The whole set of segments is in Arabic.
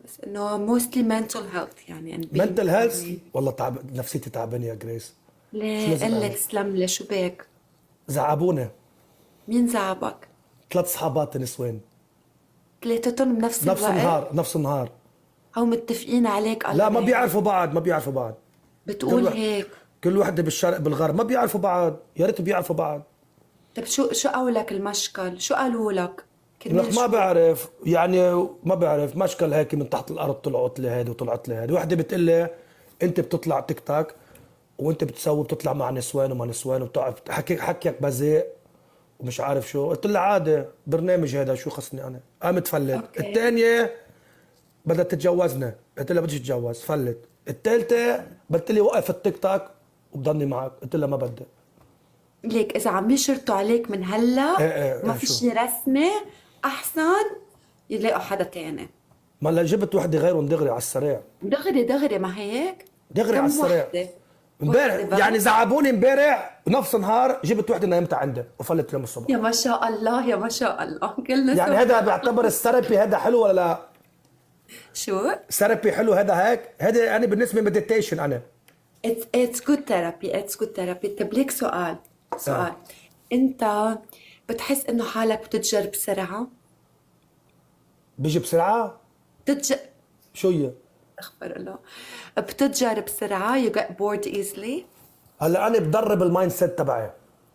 بس انه mostly mental health يعني and being منتل هيلث. happy. والله نفسيتي تعبانه يا جريس. شو ليه لازم قلة اعمل؟ تسلم لي شو بك؟ زعبوني مين زعبك؟ 3 صحابات نسوان. ثلاثتهم بنفس نفس الوقت؟ النهار نفس النهار. او متفقين عليك الله لا ما بيعينك. بيعرفوا بعض ما بيعرفوا بعض. كل بتقول واحد هيك. كل وحده بالشرق بالغرب ما بيعرفوا بعض. يا ريت بيعرفوا بعض. طب شو قولك المشكل؟ شو قالوا لك؟ لك كرمال ما شو؟ بعرف يعني ما بعرف مشكل هيك من تحت الارض طلعت لي هيدي وطلعت لي هيدي. وحده بتقول لي انت بتطلع تيك توك وانت بتسوي بتطلع مع نسوان وما نسوان وبتقعد حكيك بذيء ومش عارف شو. قلت لها عادي برنامج هذا شو خصني انا. قامت فلت. اوكي. الثانيه بدها تتجوزنا. قلت لها بديش اتجوز فلت. الثالثه قلت لي وقف التيك توك وبضلني معك. قلت لها ما بدي. ليك اذا عم يشرطوا عليك من هلا ما في شو شي رسمي احسن يلاقوا حدا تاني. ما لا جبت وحده غيرهم دغري على السريع. دغري دغري ما هيك؟ دغري على كم السريع وحدة؟ وحدة امبارح يعني بس؟ زعبوني امبارح نفس النهار. جبت وحده نايمتها عندي وفلت اليوم الصبح. يا ما شاء الله يا ما شاء الله كلنا يعني سوا. هذا بيعتبر الثيرابي هذا حلو ولا لا؟ شو؟ ثيرابي حلو هذا هيك. هذا انا بالنسبه مديتيشن انا. it's good therapy it's good therapy. طب ليك سؤال آه. انت بتحس انه حالك بتتجر بسرعة؟ بيجي بسرعه. بتتج شو هي؟ اخبر الله. بتتجر بسرعة you get bored easily. هلا انا بدرب المايند سيت تبعي.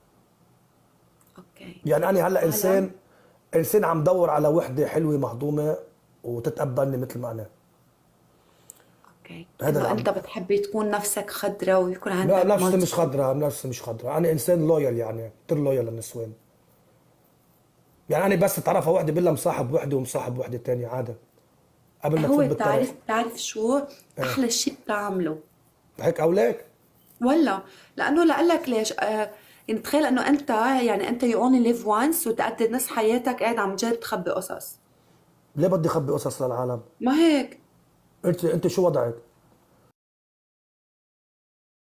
اوكي. يعني انا هلا هلا انسان عم دور على وحده حلوه مهضومه وتتقبلني مثل ما انا. اوكي هذا انه اللي انت بتحبي تكون نفسك خضرة ويكون لا عندك نفسي مش multiple. خضراء. نفسي مش خضراء. انا انسان لويال يعني كثير لويال للنسوان. يعني انا بس اتعرف على وحده بالله مصاحب وحده ومصاحب وحده ثانيه عادي قبل ما تفوت هو بتعرف بالطرف. شو آه. احلى شيء بتعمله؟ هيك او ليك. ولا لانه لقلك ليش يعني تخيل انه انت يعني انت you only live once وتقضي نص حياتك قاعد عم جد تخبي قصص. ليه بدي اخبي قصص للعالم؟ ما هيك؟ انت شو وضعك؟